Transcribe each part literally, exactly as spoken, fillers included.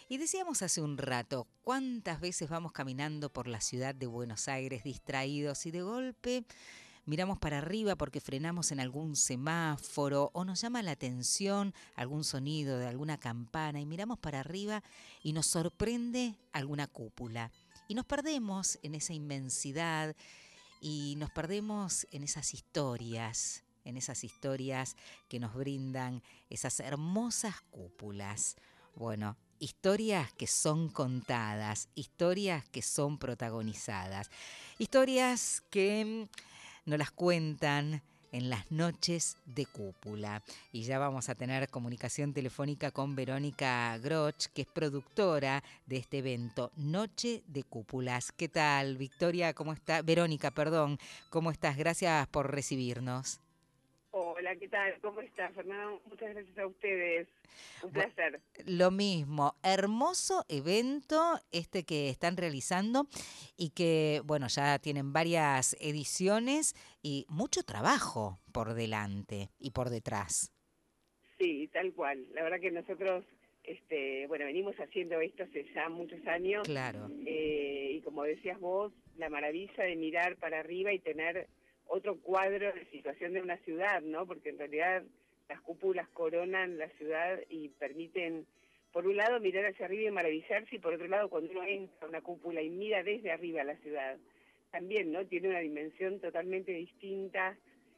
Y decíamos hace un rato, ¿cuántas veces vamos caminando por la ciudad de Buenos Aires distraídos y de golpe miramos para arriba porque frenamos en algún semáforo o nos llama la atención algún sonido de alguna campana y miramos para arriba y nos sorprende alguna cúpula? Y nos perdemos en esa inmensidad y nos perdemos en esas historias, en esas historias que nos brindan esas hermosas cúpulas. Bueno, historias que son contadas, historias que son protagonizadas, historias que nos las cuentan en las noches de cúpula. Y ya vamos a tener comunicación telefónica con Verónica Groch, que es productora de este evento, Noche de Cúpulas. ¿Qué tal, Victoria? ¿Cómo está? Verónica, perdón. ¿Cómo estás? Gracias por recibirnos. Hola, ¿qué tal? ¿Cómo estás, Fernando? Muchas gracias a ustedes. Un Bu- placer. Lo mismo, hermoso evento este que están realizando y que, bueno, ya tienen varias ediciones y mucho trabajo por delante y por detrás. Sí, tal cual. La verdad que nosotros, este, bueno, venimos haciendo esto hace ya muchos años Claro. eh, y como decías vos, la maravilla de mirar para arriba y tener otro cuadro de situación de una ciudad, ¿no? Porque en realidad las cúpulas coronan la ciudad y permiten, por un lado, mirar hacia arriba y maravillarse, y por otro lado, cuando uno entra a una cúpula y mira desde arriba la ciudad, también, ¿no? Tiene una dimensión totalmente distinta,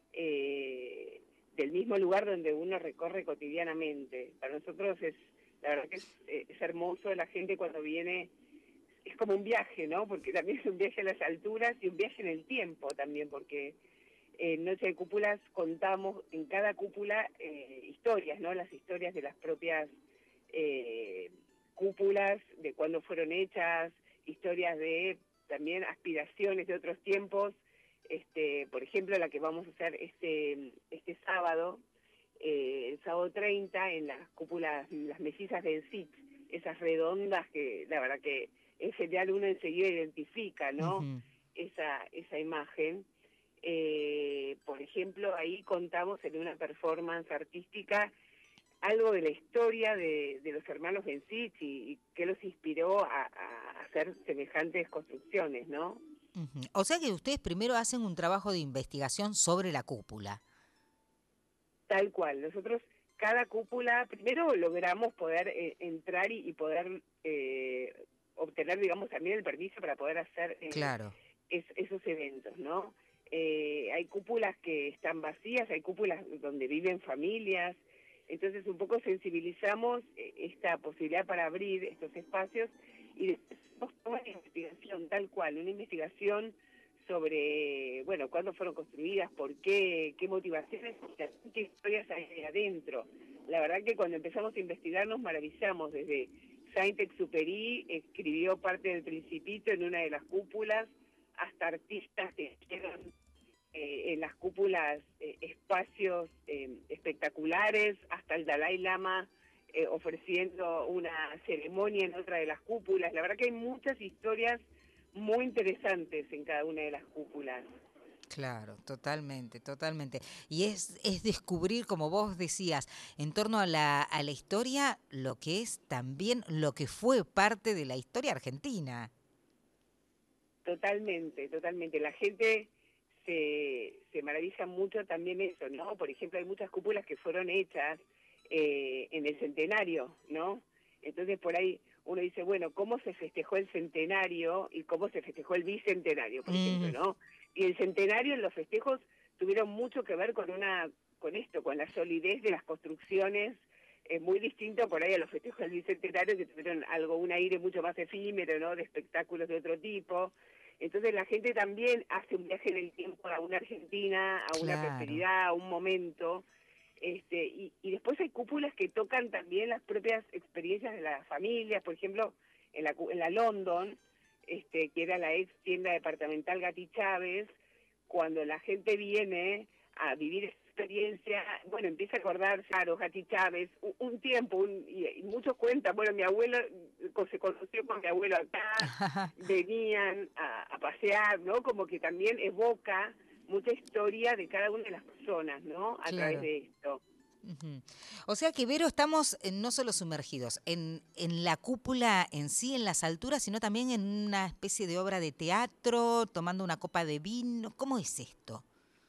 eh, del mismo lugar donde uno recorre cotidianamente. Para nosotros es, la verdad que es, eh, es hermoso. La gente cuando viene, es como un viaje, ¿no? Porque también es un viaje a las alturas y un viaje en el tiempo también, porque en Noche de Cúpulas contamos en cada cúpula eh, historias, ¿no? Las historias de las propias eh, cúpulas, de cuándo fueron hechas, historias de también aspiraciones de otros tiempos. Este, por ejemplo, la que vamos a hacer este este sábado, eh, el sábado treinta, en las cúpulas, las mesizas de Encit, esas redondas que la verdad que en general uno enseguida identifica, ¿no? Ujú. Esa, esa imagen. Eh, por ejemplo, ahí contamos en una performance artística algo de la historia de, de los hermanos Bencich y, y qué los inspiró a, a hacer semejantes construcciones, ¿no? Ujú. O sea que ustedes primero hacen un trabajo de investigación sobre la cúpula. Tal cual. Nosotros, cada cúpula, primero logramos poder eh, entrar y, y poder eh, obtener, digamos, también el permiso para poder hacer eh, Claro. es, esos eventos, ¿no? Eh, hay cúpulas que están vacías, hay cúpulas donde viven familias, entonces un poco sensibilizamos eh, esta posibilidad para abrir estos espacios y después toda una investigación tal cual, una investigación sobre, bueno, cuándo fueron construidas, por qué, qué motivaciones, y qué historias hay ahí adentro. La verdad que cuando empezamos a investigar nos maravillamos, desde Saint-Exupéry escribió parte del Principito en una de las cúpulas, hasta artistas que hicieron eh, en las cúpulas eh, espacios eh, espectaculares, hasta el Dalai Lama eh, ofreciendo una ceremonia en otra de las cúpulas. La verdad que hay muchas historias muy interesantes en cada una de las cúpulas. Claro, totalmente, totalmente. Y es, es descubrir, como vos decías, en torno a la, a la historia, lo que es también lo que fue parte de la historia argentina. Totalmente, totalmente. La gente se, se maravilla mucho también eso, ¿no? Por ejemplo, hay muchas cúpulas que fueron hechas eh, en el centenario, ¿no? Entonces por ahí uno dice, bueno, ¿cómo se festejó el centenario y cómo se festejó el bicentenario, por ejemplo, Mm, ¿no? Y el centenario en los festejos tuvieron mucho que ver con una, con esto, con la solidez de las construcciones, eh, muy distinto por ahí a los festejos del bicentenario, que tuvieron algo, un aire mucho más efímero, ¿no? De espectáculos de otro tipo. Entonces la gente también hace un viaje en el tiempo a una Argentina, a una claro. prosperidad, a un momento, este, y, y después hay cúpulas que tocan también las propias experiencias de las familias. Por ejemplo, en la, en la London, este, que era la ex tienda departamental Gatti Chávez, cuando la gente viene a vivir esa experiencia, bueno, empieza a acordarse, claro, Gatti Chávez, un, un tiempo, un, y, y muchos cuentan, bueno, mi abuelo se conoció con mi abuelo acá, venían a, a pasear, ¿no? Como que también evoca mucha historia de cada una de las personas, ¿no? A través Claro. de esto. Ujú. O sea que, Vero, estamos eh, no solo sumergidos en, en la cúpula en sí, en las alturas, sino también en una especie de obra de teatro, tomando una copa de vino. ¿Cómo es esto?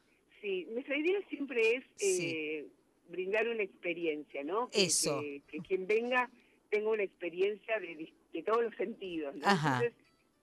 Sí, nuestra idea siempre es Sí, eh, brindar una experiencia, ¿no? Que, eso. que, que quien venga tenga una experiencia de, dis- de todos los sentidos, ¿no? Ajá, Entonces,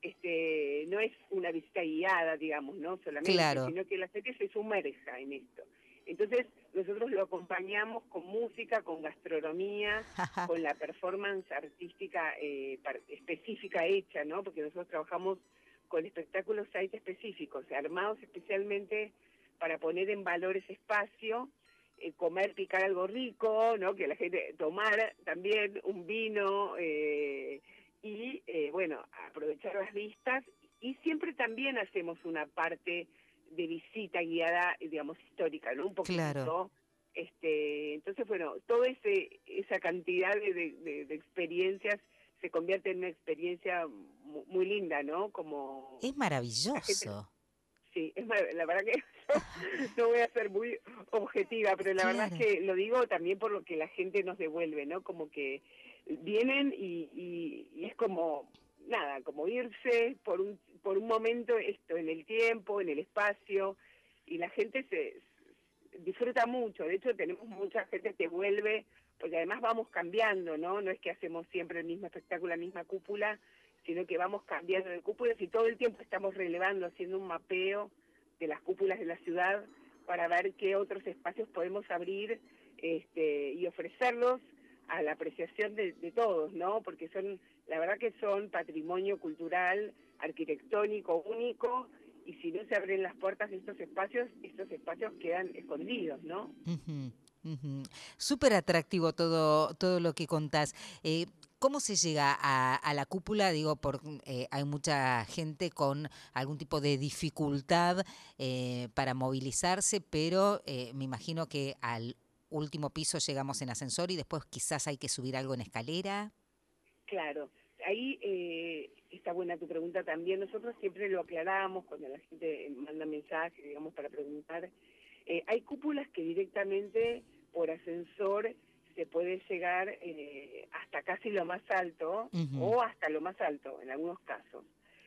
este, no es una visita guiada, digamos, ¿no? Solamente, claro. sino que la gente se sumerja en esto. Entonces, nosotros lo acompañamos con música, con gastronomía, con la performance artística eh, par- específica hecha, ¿no? Porque nosotros trabajamos con espectáculos site específicos, armados especialmente para poner en valor ese espacio, eh, comer, picar algo rico, ¿no? Que la gente tomar también un vino eh, y, eh, bueno, aprovechar las vistas. Y siempre también hacemos una parte de visita guiada, digamos, histórica, ¿no? Un Claro. poquitito. Este, entonces, bueno, toda ese, esa cantidad de, de, de, de experiencias se convierte en una experiencia muy, muy linda, ¿no? Como Es la gente maravilloso. sí, es mar- la verdad que yo no voy a ser muy objetiva, pero la verdad es Claro. que lo digo también por lo que la gente nos devuelve, ¿no? Como que vienen y, y, y es como, nada, como irse por un, por un momento esto, en el tiempo, en el espacio, y la gente se disfruta mucho. De hecho, tenemos mucha gente que vuelve, porque además vamos cambiando, ¿no? No es que hacemos siempre el mismo espectáculo, la misma cúpula, sino que vamos cambiando de cúpulas y todo el tiempo estamos relevando, haciendo un mapeo de las cúpulas de la ciudad para ver qué otros espacios podemos abrir este, y ofrecerlos a la apreciación de, de todos, ¿no? Porque son, la verdad que son patrimonio cultural, arquitectónico único, y si no se abren las puertas de estos espacios, estos espacios quedan escondidos, ¿no? Ujú, ujú. Súper atractivo todo, todo lo que contás. Eh, ¿Cómo se llega a, a la cúpula? Digo, por, eh, hay mucha gente con algún tipo de dificultad eh, para movilizarse, pero eh, me imagino que al último piso llegamos en ascensor y después quizás hay que subir algo en escalera. Claro, ahí eh, está buena tu pregunta también. Nosotros siempre lo aclaramos cuando la gente manda mensajes, digamos, para preguntar. Eh, hay cúpulas que directamente por ascensor se puede llegar eh, hasta casi lo más alto Ujú. o hasta lo más alto en algunos casos.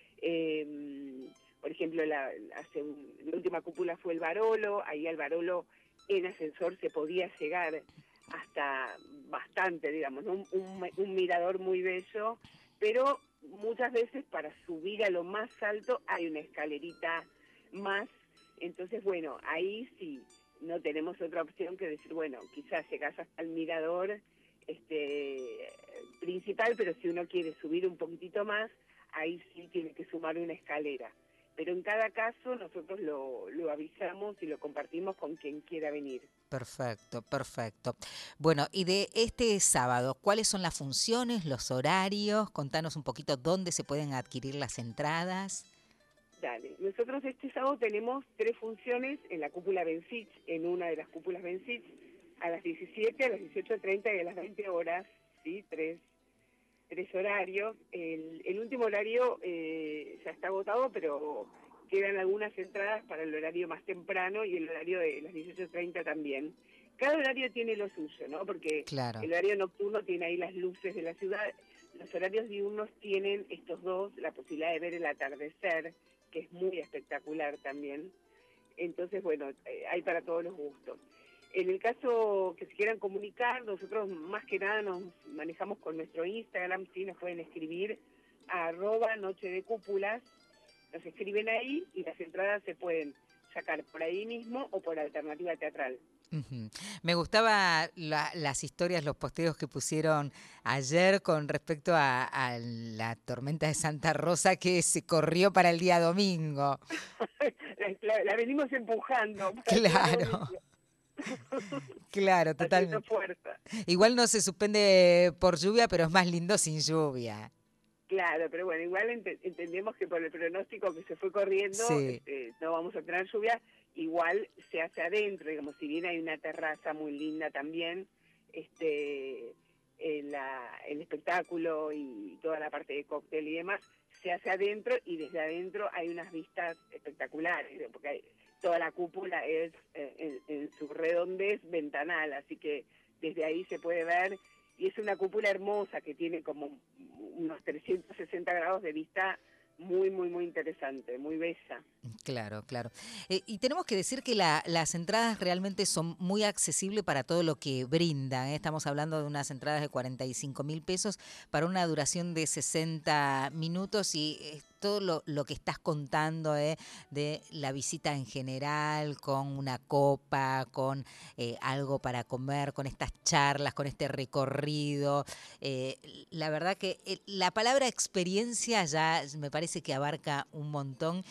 Eh, por ejemplo, la, hace un- la última cúpula fue el Barolo, ahí al Barolo en ascensor se podía llegar hasta bastante, digamos, ¿no? un, un, un mirador muy bello, pero muchas veces para subir a lo más alto hay una escalerita más, entonces bueno, ahí sí, no tenemos otra opción que decir, bueno, quizás llegás hasta el mirador este principal, pero si uno quiere subir un poquitito más, ahí sí tiene que sumar una escalera. Pero en cada caso nosotros lo, lo avisamos y lo compartimos con quien quiera venir. Perfecto, perfecto. Bueno, y de este sábado, ¿cuáles son las funciones, los horarios? Contanos un poquito dónde se pueden adquirir las entradas. Dale, nosotros este sábado tenemos tres funciones en la cúpula Bensich, en una de las cúpulas Bensich, a las diecisiete, a las dieciocho treinta y a las veinte horas, ¿sí? Tres, tres horarios. El, el último horario eh, ya está agotado, pero quedan algunas entradas para el horario más temprano y el horario de las dieciocho treinta también. Cada horario tiene lo suyo, ¿no? Porque Claro. el horario nocturno tiene ahí las luces de la ciudad, los horarios diurnos tienen estos dos la posibilidad de ver el atardecer, que es muy espectacular también. Entonces, bueno, eh, hay para todos los gustos. En el caso que se quieran comunicar, nosotros más que nada nos manejamos con nuestro Instagram, sí, nos pueden escribir a arroba noche de cúpulas, nos escriben ahí y las entradas se pueden sacar por ahí mismo o por alternativa teatral. Ujú. Me gustaba la- las historias, los posteos que pusieron ayer con respecto a, a la tormenta de Santa Rosa que se corrió para el día domingo. la, la- la venimos empujando para el día Claro, domingo, claro, haciendo totalmente. fuerza. Igual no se suspende por lluvia, pero es más lindo sin lluvia. Claro, pero bueno, igual ent entendemos que por el pronóstico que se fue corriendo, Sí. este, no vamos a tener lluvia, igual se hace adentro, digamos, si bien hay una terraza muy linda también, este, el, la, el espectáculo y toda la parte de cóctel y demás, se hace adentro y desde adentro hay unas vistas espectaculares, porque hay, toda la cúpula es eh, en, en su redondez ventanal, así que desde ahí se puede ver, y es una cúpula hermosa que tiene como unos trescientos sesenta grados de vista, muy, muy, muy interesante, muy bella. Claro, claro. Eh, y tenemos que decir que la- las entradas realmente son muy accesibles para todo lo que brindan, ¿eh? Estamos hablando de unas entradas de cuarenta y cinco mil pesos para una duración de sesenta minutos y eh, todo lo, lo que estás contando, ¿eh? De la visita en general, con una copa, con eh, algo para comer, con estas charlas, con este recorrido. Eh, la verdad que eh, la palabra experiencia ya me parece que abarca un montón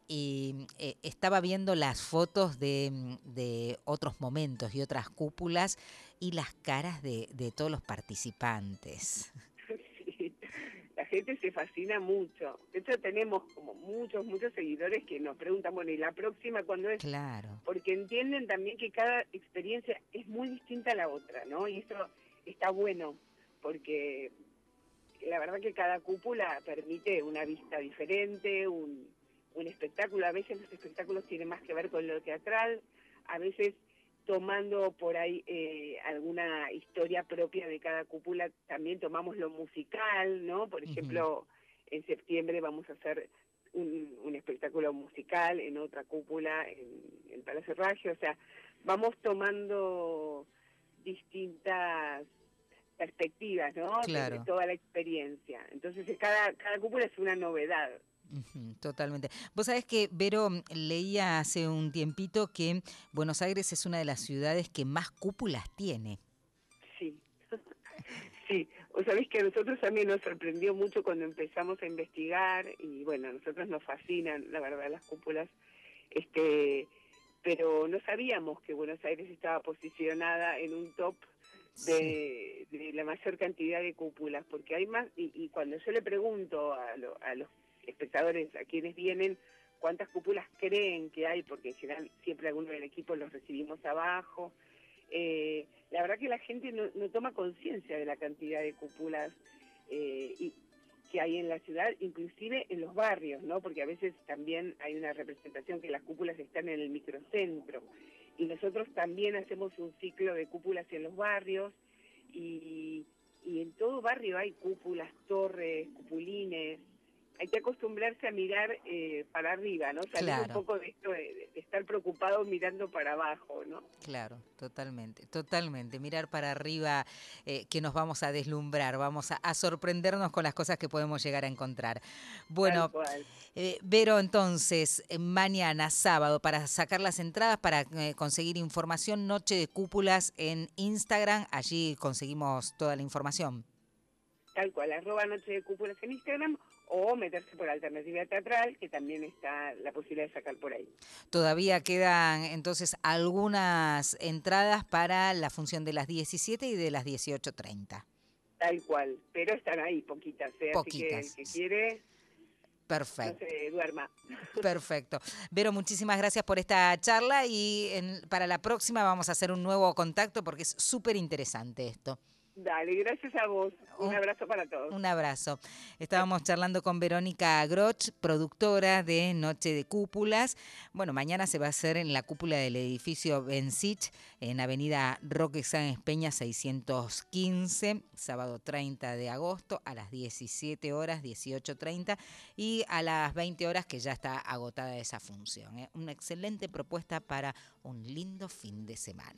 y eh, estaba viendo las fotos de, mm, de otros momentos y otras cúpulas y las caras de, de todos los participantes. Sí, la gente se fascina mucho. De hecho, tenemos como muchos, muchos seguidores que nos preguntan, bueno, ¿y la próxima cuándo es? Claro, Porque entienden también que cada experiencia es muy distinta a la otra, ¿no? Y eso está bueno, porque la verdad que cada cúpula permite una vista diferente, un, un espectáculo. A veces los espectáculos tienen más que ver con lo teatral, a veces tomando por ahí eh, alguna historia propia de cada cúpula, también tomamos lo musical, ¿no? Por ujú, ejemplo, en septiembre vamos a hacer un, un espectáculo musical en otra cúpula, en el Palacio Raggio, o sea, vamos tomando distintas perspectivas, ¿no? De, de claro. toda la experiencia. Entonces, cada, cada cúpula es una novedad. Ujú, totalmente. Vos sabés que, Vero, mm, leía hace un tiempito que Buenos Aires es una de las ciudades que más cúpulas tiene. Sí, sí. O sabés que a nosotros también nos sorprendió mucho cuando empezamos a investigar, y bueno, a nosotros nos fascinan, la verdad, las cúpulas, este, pero no sabíamos que Buenos Aires estaba posicionada en un top Sí. de, de la mayor cantidad de cúpulas, porque hay más, y, y cuando yo le pregunto a, lo, a los espectadores, a quienes vienen, cuántas cúpulas creen que hay, porque en general siempre algunos del equipo los recibimos abajo, eh, la verdad que la gente no, no toma conciencia de la cantidad de cúpulas eh, y, que hay en la ciudad, inclusive en los barrios, ¿no? Porque a veces también hay una representación que las cúpulas están en el microcentro, y nosotros también hacemos un ciclo de cúpulas en los barrios, y, y en todo barrio hay cúpulas, torres, cupulines. Hay que acostumbrarse a mirar eh, para arriba, ¿no? Salir un Claro. poco de esto de, de estar preocupado mirando para abajo, ¿no? Claro, totalmente, totalmente. Mirar para arriba, eh, que nos vamos a deslumbrar, vamos a, a sorprendernos con las cosas que podemos llegar a encontrar. Tal Bueno, cual. eh, Vero, entonces, eh, mañana, sábado, para sacar las entradas, para eh, conseguir información, Noche de Cúpulas en Instagram, allí conseguimos toda la información. Tal cual, arroba Noche de Cúpulas en Instagram, o meterse por Alternativa Teatral, que también está la posibilidad de sacar por ahí. Todavía quedan entonces algunas entradas para la función de las diecisiete y de las dieciocho treinta. Tal cual, pero están ahí poquitas, ¿eh? Así que el Poquitas. que quiere no Perfecto. se duerma. Perfecto. Vero, muchísimas gracias por esta charla y en- para la próxima vamos a hacer un nuevo contacto porque es súper interesante esto. Dale, gracias a vos. Un Un, abrazo para todos. un abrazo. Estábamos charlando con Verónica Groch, productora de Noche de Cúpulas. Bueno, mañana se va a hacer en la cúpula del edificio Bensich, en Avenida Roque Sáenz Peña seiscientos quince, sábado treinta de agosto a las diecisiete horas, dieciocho treinta, y a las veinte horas que ya está agotada esa función, ¿eh? Una excelente propuesta para un lindo fin de semana.